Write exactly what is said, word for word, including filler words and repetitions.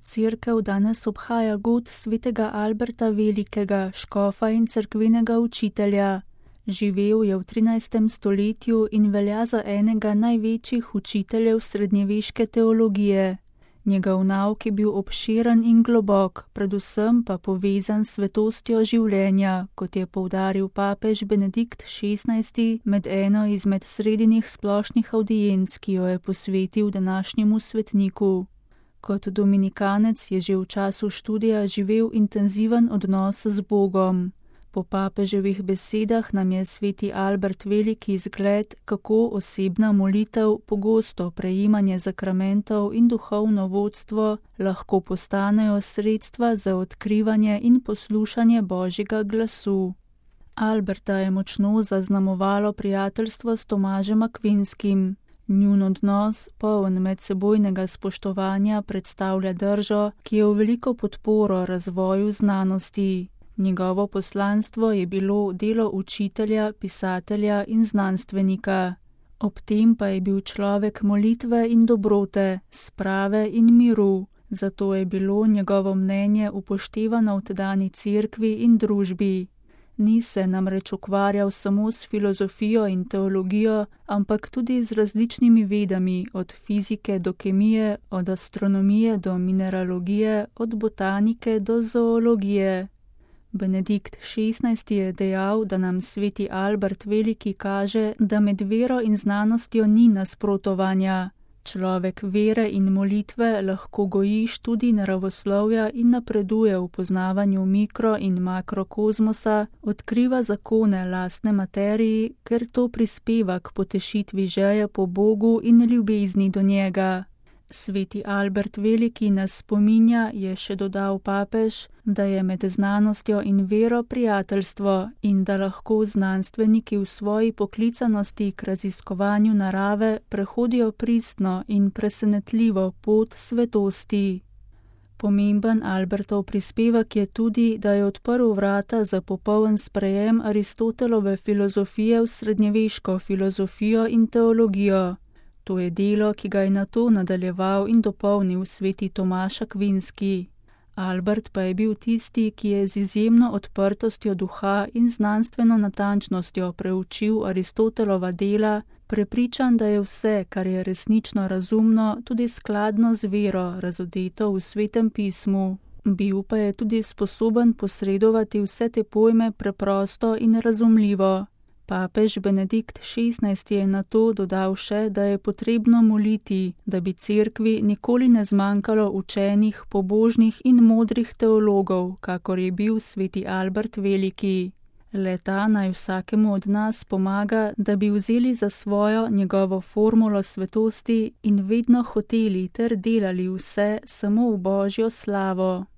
Cerkev danes obhaja god svetega Alberta Velikega, škofa in cerkvenega učitelja. Živel je v trinajstem stoletju in velja za enega največjih učiteljev srednjeveške teologije. Njegov nauk je bil obširen in globok, predvsem pa povezan s svetostjo življenja, kot je poudaril papež Benedikt šestnajsti med eno izmed sredinih splošnih avdienc, ki jo je posvetil današnjemu svetniku. Kot dominikanec je že v času študija živel intenziven odnos z Bogom. Po papeževih besedah nam je sveti Albert Veliki zgled, kako osebna molitev, pogosto prejemanje zakramentov in duhovno vodstvo lahko postanejo sredstva za odkrivanje in poslušanje Božjega glasu. Alberta je močno zaznamovalo prijateljstvo s Tomažem Akvinskim. Njun odnos, poln medsebojnega spoštovanja, predstavlja držo, ki je v veliko podporo razvoju znanosti. Njegovo poslanstvo je bilo delo učitelja, pisatelja in znanstvenika. Ob tem pa je bil človek molitve in dobrote, sprave in miru, zato je bilo njegovo mnenje upoštevano v tedanji cerkvi in družbi. Ni se namreč ukvarjal samo s filozofijo in teologijo, ampak tudi z različnimi vedami, od fizike do kemije, od astronomije do mineralogije, od botanike do zoologije. Benedikt šestnajsti je dejal, da nam sveti Albert Veliki kaže, da med vero in znanostjo ni nasprotovanja. Človek vere in molitve lahko goji študij naravoslovja in napreduje v poznavanju mikro- in makrokozmosa, odkriva zakone lastne materiji, ker to prispeva k potešitvi želje po Bogu in ljubezni do njega. Sveti Albert Veliki nas spominja, je še dodal papež, da je med znanostjo in vero prijateljstvo in da lahko znanstveniki v svoji poklicanosti k raziskovanju narave prehodijo pristno in presenetljivo pot svetosti. Pomemben Albertov prispevek je tudi, da je odprl vrata za popoln sprejem Aristotelove filozofije v srednjeveško filozofijo in teologijo. To je delo, ki ga je nato nadaljeval in dopolnil sveti Tomaž Akvinski. Albert pa je bil tisti, ki je z izjemno odprtostjo duha in znanstveno natančnostjo preučil Aristotelova dela, prepričan, da je vse, kar je resnično razumno, tudi skladno z vero, razodeto v Svetem pismu. Bil pa je tudi sposoben posredovati vse te pojme preprosto in razumljivo. Papež Benedikt šestnajsti je na to dodal še, da je potrebno moliti, da bi cerkvi nikoli ne zmanjkalo učenih, pobožnih in modrih teologov, kakor je bil sveti Albert Veliki. Le-ta naj vsakemu od nas pomaga, da bi vzeli za svojo njegovo formulo svetosti in vedno hoteli ter delali vse samo v Božjo slavo.